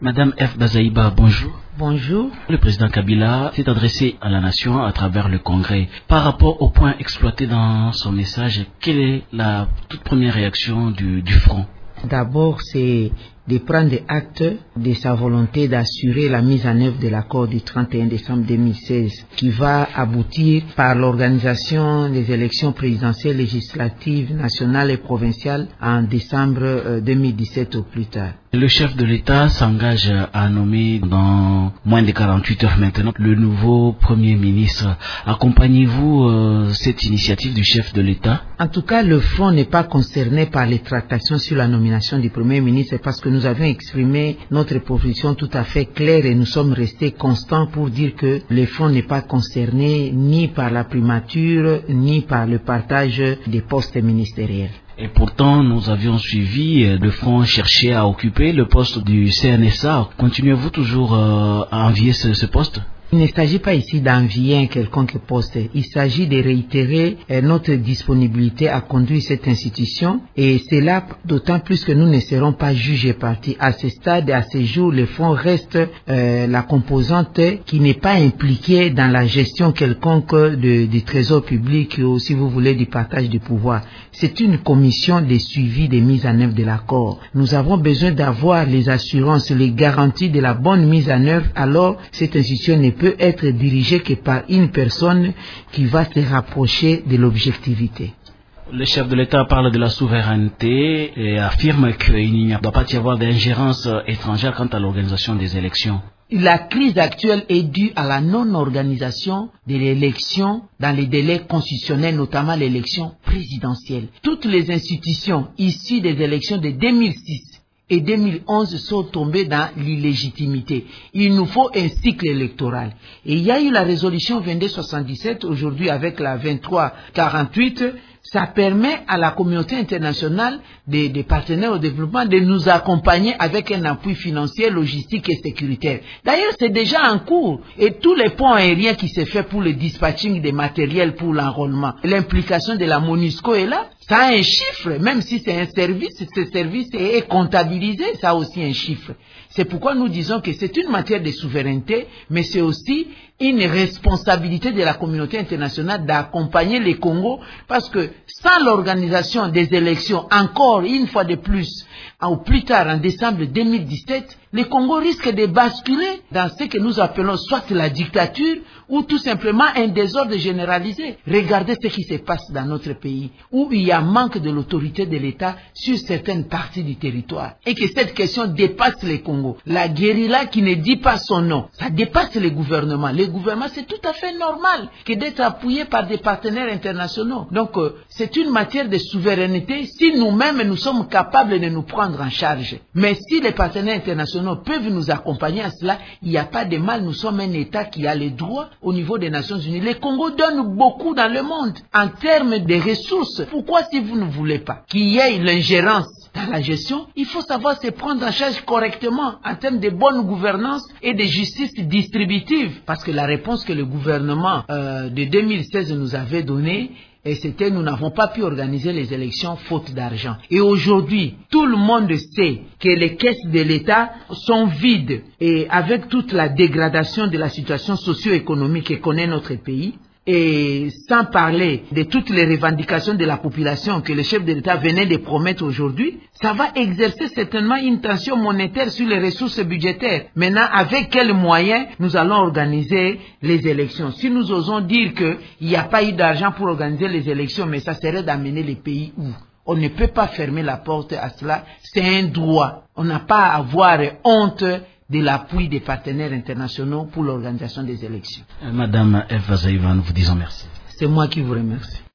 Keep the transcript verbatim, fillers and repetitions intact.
Madame F. Bazaïba, bonjour. Bonjour. Le président Kabila s'est adressé à la nation à travers le Congrès. Par rapport au point exploité dans son message, quelle est la toute première réaction du, du Front? D'abord, c'est de prendre acte de sa volonté d'assurer la mise en œuvre de l'accord du trente et un décembre deux mille seize qui va aboutir par l'organisation des élections présidentielles, législatives, nationales et provinciales en décembre deux mille dix-sept au plus tard. Le chef de l'État s'engage à nommer dans moins de quarante-huit heures maintenant le nouveau Premier ministre. Accompagnez-vous euh, cette initiative du chef de l'État? En tout cas, le Front n'est pas concerné par les tractations sur la nomination du Premier ministre parce que nous avions exprimé notre position tout à fait claire et nous sommes restés constants pour dire que le Front n'est pas concerné ni par la primature ni par le partage des postes ministériels. Et pourtant, nous avions suivi le Front chercher à occuper le poste du C N S A. Continuez-vous toujours euh, à envier ce, ce poste? Il ne s'agit pas ici d'envier un quelconque poste. Il s'agit de réitérer euh, notre disponibilité à conduire cette institution et c'est là d'autant plus que nous ne serons pas jugés partis. À ce stade, à ce jour, le Front reste euh, la composante qui n'est pas impliquée dans la gestion quelconque de, du trésor public ou, si vous voulez, du partage du pouvoir. C'est une commission de suivi des mises en œuvre de l'accord. Nous avons besoin d'avoir les assurances, les garanties de la bonne mise en œuvre. Alors, cette institution ne peut être dirigée que par une personne qui va se rapprocher de l'objectivité. Le chef de l'État parle de la souveraineté et affirme qu'il ne doit pas y avoir d'ingérence étrangère quant à l'organisation des élections. La crise actuelle est due à la non-organisation de l'élection dans les délais constitutionnels, notamment l'élection présidentielle. Toutes les institutions issues des élections de deux mille six et deux mille onze sont tombées dans l'illégitimité. Il nous faut un cycle électoral. Et il y a eu la résolution vingt-deux soixante-dix-sept, aujourd'hui avec la vingt-trois quarante-huit. Ça permet à la communauté internationale des, des partenaires au développement de nous accompagner avec un appui financier, logistique et sécuritaire. D'ailleurs, c'est déjà en cours. Et tous les ponts aériens qui se fait pour le dispatching des matériels pour l'enrôlement. L'implication de la MONUSCO est là. Ça a un chiffre, même si c'est un service, ce service est comptabilisé, ça a aussi un chiffre. C'est pourquoi nous disons que c'est une matière de souveraineté, mais c'est aussi une responsabilité de la communauté internationale d'accompagner les Congos, parce que sans l'organisation des élections, encore une fois de plus, au plus tard en décembre deux mille dix-sept, le Congo risque de basculer dans ce que nous appelons soit la dictature ou tout simplement un désordre généralisé. Regardez ce qui se passe dans notre pays, où il y a manque de l'autorité de l'État sur certaines parties du territoire. Et que cette question dépasse le Congo. La guérilla qui ne dit pas son nom, ça dépasse les gouvernements. Les gouvernements, c'est tout à fait normal que d'être appuyé par des partenaires internationaux. Donc, euh, c'est une matière de souveraineté si nous-mêmes nous sommes capables de nous prendre en charge. Mais si les partenaires internationaux peuvent nous accompagner à cela, il n'y a pas de mal. Nous sommes un État qui a les droits au niveau des Nations Unies. Le Congo donne beaucoup dans le monde en termes de ressources. Pourquoi, si vous ne voulez pas qu'il y ait l'ingérence dans la gestion, il faut savoir se prendre en charge correctement en termes de bonne gouvernance et de justice distributive. Parce que la réponse que le gouvernement euh, de deux mille seize nous avait donnée, et c'était nous n'avons pas pu organiser les élections faute d'argent. Et aujourd'hui, tout le monde sait que les caisses de l'État sont vides. Et avec toute la dégradation de la situation socio-économique que connaît notre pays, et sans parler de toutes les revendications de la population que le chef de l'État venait de promettre aujourd'hui, ça va exercer certainement une tension monétaire sur les ressources budgétaires. Maintenant, avec quels moyens nous allons organiser les élections? Si nous osons dire qu'il n'y a pas eu d'argent pour organiser les élections, mais ça serait d'amener les pays où? On ne peut pas fermer la porte à cela. C'est un droit. On n'a pas à avoir honte de l'appui des partenaires internationaux pour l'organisation des élections. Madame F. Bazaïba, nous vous disons merci. C'est moi qui vous remercie.